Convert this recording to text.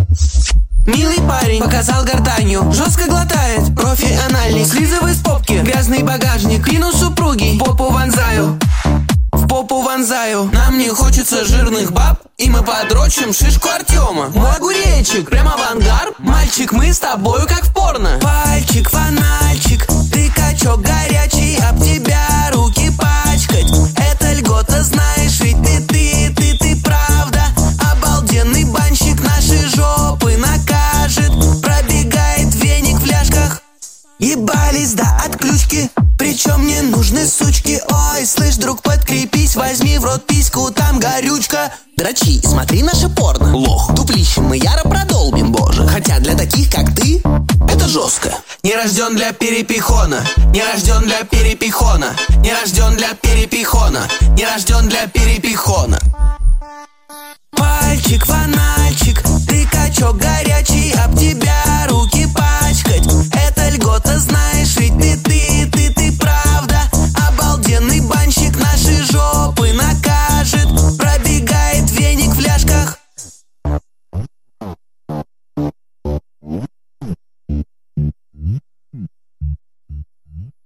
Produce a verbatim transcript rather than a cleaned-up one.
Милый парень показал гортанью, жестко глотает, профи анальник. Слизывай с попки, грязный багажник. Клину супруги, попу вонзаю, в попу вонзаю. Нам не хочется жирных баб, и мы подрочим шишку Артема. Мой огуречек, прямо авангард. Мальчик, мы с тобою как в порно. Пальчик, фональчик, ты качок горячий, об тебя руки пачкать. Это льгота, знаешь, ведь ты, ты, ты, ты правда. Обалденный банщик наши жопы накажет. Пробегает веник в ляжках. Ебались до отключки, причем не нужны сучки. Ой, слышь, друг, подкрепись, возьми в рот письку, там горючка. Дрочи, смотри наше порно, лох. Дуплищем мы яро продолбим, боже. Хотя для таких, как ты, это жестко. Не рожден для перепихона, не рожден для перепихона, не рожден для перепихона, не рожден для перепихона. Пальчик, фональчик,